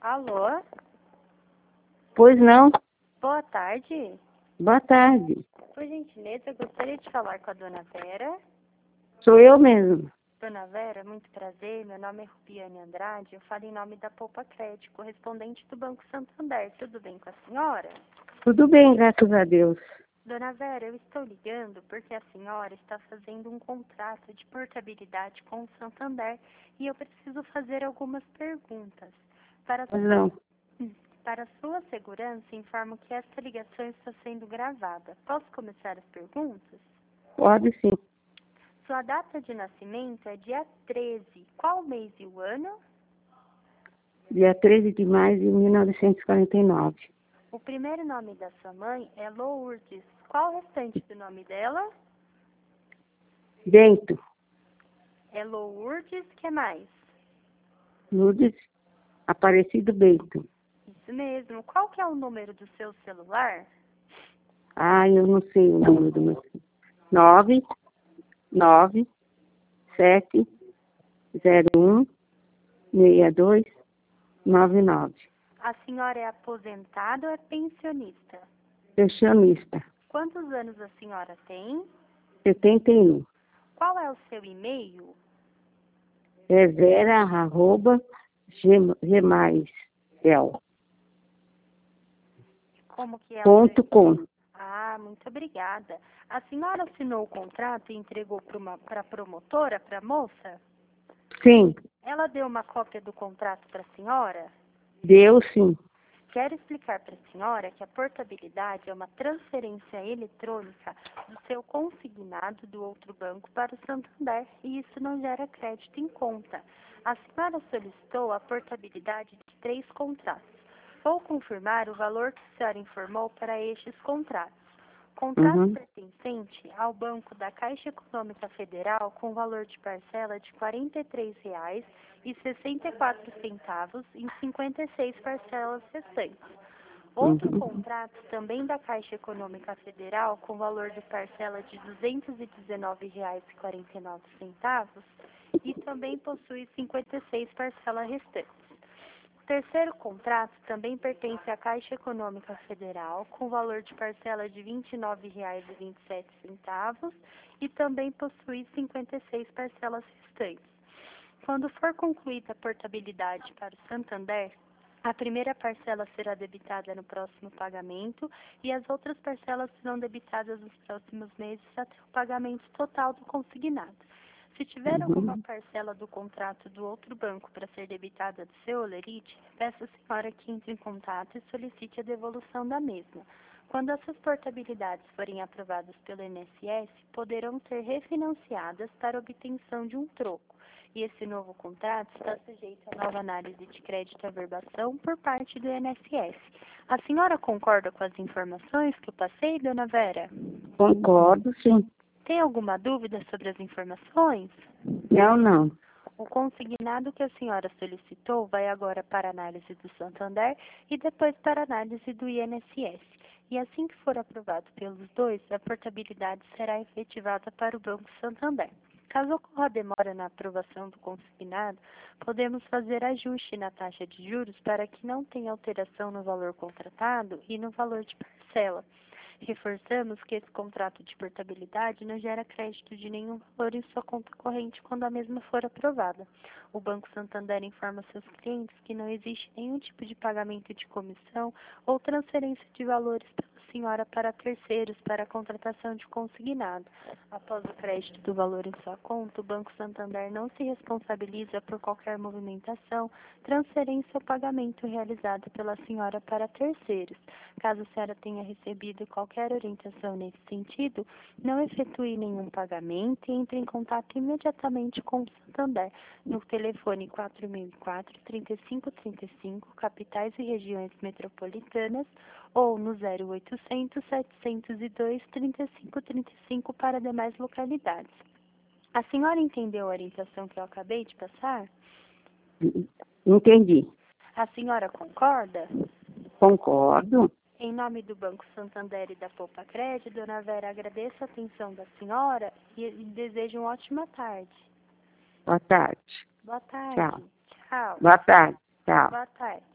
Alô? Pois não. Boa tarde. Boa tarde. Por gentileza, eu gostaria de falar com a dona Vera. Sou eu mesmo. Dona Vera, muito prazer. Meu nome é Rubiane Andrade. Eu falo em nome da Poupa Crédito, correspondente do Banco Santander. Tudo bem com a senhora? Tudo bem, graças a Deus. Dona Vera, eu estou ligando porque a senhora está fazendo um contrato de portabilidade com o Santander e eu preciso fazer algumas perguntas. Para Pois não. Para sua segurança, informo que esta ligação está sendo gravada. Posso começar as perguntas? Pode sim. Sua data de nascimento é dia 13. Qual mês e o ano? Dia 13 de maio de 1949. O primeiro nome da sua mãe é Lourdes. Qual o restante do nome dela? Bento. É Lourdes, que mais? Lourdes Aparecido Bento. Isso mesmo. Qual que é o número do seu celular? Ah, eu não sei o número do meu filho. 997016299. A senhora é aposentada ou é pensionista? Pensionista. Quantos anos a senhora tem? 71. Qual é o seu e-mail? É vera@gmail.com. Como que é o Ponto seu... com. Ah, muito obrigada. A senhora assinou o contrato e entregou para a promotora, para a moça? Sim, Ela deu uma cópia do contrato para a senhora? deu sim. Quero explicar para a senhora que a portabilidade é uma transferência eletrônica do seu consignado do outro banco para o Santander e isso não gera crédito em conta. A senhora solicitou a portabilidade de 3 contratos. Vou confirmar o valor que a senhora informou para estes contratos. Contrato Uhum. pertencente ao Banco da Caixa Econômica Federal com valor de parcela de R$ 43,64 em 56 parcelas restantes. Outro Uhum. contrato também da Caixa Econômica Federal com valor de parcela de R$ 219,49 e também possui 56 parcelas restantes. O terceiro contrato também pertence à Caixa Econômica Federal, com valor de parcela de R$ 29,27 e também possui 56 parcelas restantes. Quando for concluída a portabilidade para o Santander, a primeira parcela será debitada no próximo pagamento e as outras parcelas serão debitadas nos próximos meses até o pagamento total do consignado. Se tiver alguma parcela do contrato do outro banco para ser debitada do seu holerite, peço à senhora que entre em contato e solicite a devolução da mesma. Quando essas portabilidades forem aprovadas pelo INSS, poderão ser refinanciadas para obtenção de um troco. E esse novo contrato está sujeito a nova análise de crédito e averbação por parte do INSS. A senhora concorda com as informações que eu passei, dona Vera? Concordo, sim. Tem alguma dúvida sobre as informações? Não. O consignado que a senhora solicitou vai agora para a análise do Santander e depois para a análise do INSS. E assim que for aprovado pelos dois, a portabilidade será efetivada para o Banco Santander. Caso ocorra demora na aprovação do consignado, podemos fazer ajuste na taxa de juros para que não tenha alteração no valor contratado e no valor de parcela. Reforçamos que esse contrato de portabilidade não gera crédito de nenhum valor em sua conta corrente quando a mesma for aprovada. O Banco Santander informa seus clientes que não existe nenhum tipo de pagamento de comissão ou transferência de valores pela senhora para terceiros para a contratação de consignado. Após o crédito do valor em sua conta, o Banco Santander não se responsabiliza por qualquer movimentação, transferência ou pagamento realizado pela senhora para terceiros. Caso a senhora tenha recebido qualquer orientação nesse sentido, não efetue nenhum pagamento e entre em contato imediatamente com o Santander no telefone 4004-3535, capitais e regiões metropolitanas, ou no 0800-702-3535 para demais localidades. A senhora entendeu a orientação que eu acabei de passar? Entendi. A senhora concorda? Concordo. Em nome do Banco Santander e da Poupa Crédito, dona Vera, agradeço a atenção da senhora e desejo uma ótima tarde. Boa tarde. Boa tarde. Tchau. Tchau. Boa tarde. Tchau. Boa tarde.